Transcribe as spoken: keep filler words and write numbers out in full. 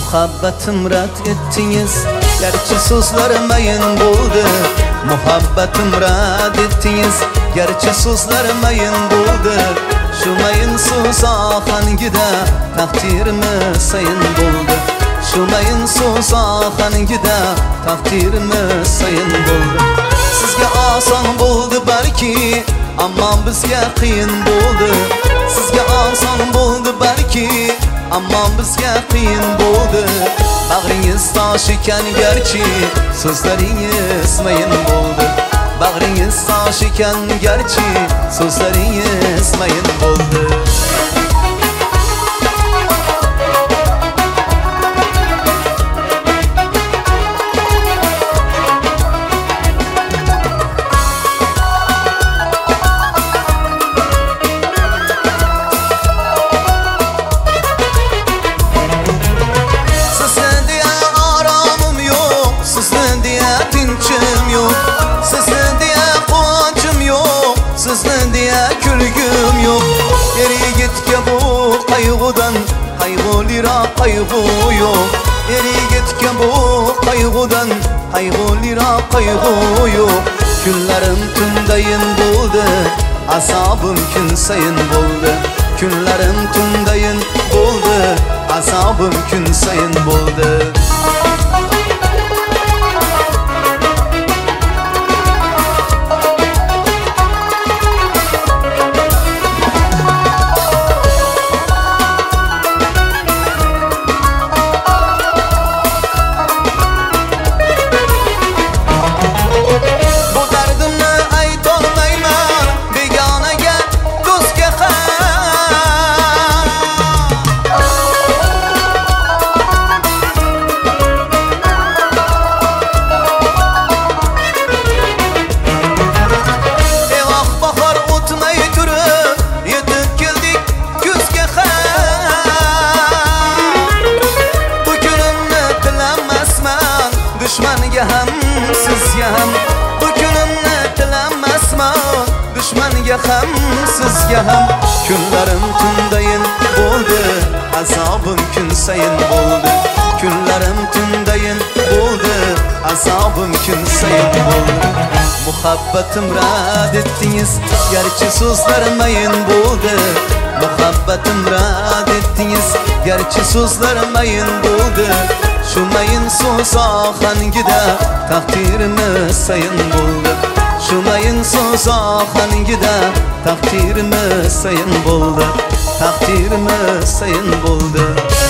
Muhabbetim rad ettiniz, gerçi sözlerim ayın buldu. Muhabbetim rad ettiniz, gerçi sözlerim ayın buldu. Şu mayın sus akan gide, takdirimi sayın buldu. Şu mayın sus akan gide, takdirimi sayın buldu. Sizge asan buldu belki, amma bizge qiyin buldu. Sizge asan buldu belki, amma bizge qiyin buldu. Bağrınız taş iken gerçi, sözleringiz mayın buldu. Bağrınız taş iken gerçi, sözleringiz mayın buldu. Sizden diye külgüm yok. Geri git ki bu kaygıdan, kaygı lira kaygı yok. Geri git ki bu kaygıdan, kaygı lira kaygı yok. Günlerim tündayın buldu, azabım gün sayın buldu. Günlerim tündayın buldu, azabım gün sayın buldu. Düşmanga ham sizga ham bu kunimni tilamasman. Düşmanga ham sizga ham kunlarim tundayin bo'ldi, azobim kun sayin bo'ldi. Kunlarim tundayin bo'ldi, azobim kun sayin bo'ldi. Muhabbetim rad etdingiz, gerçi sözlerim ayın bo'ldi. Muhabbetim rad etdingiz, gerçi sözlerim ayın bo'ldi. Şu mayın sus akan gide, takdirimi sayın buldu. Şu mayın sus akan gide, takdirimi sayın buldu. Takdirimi sayın buldu.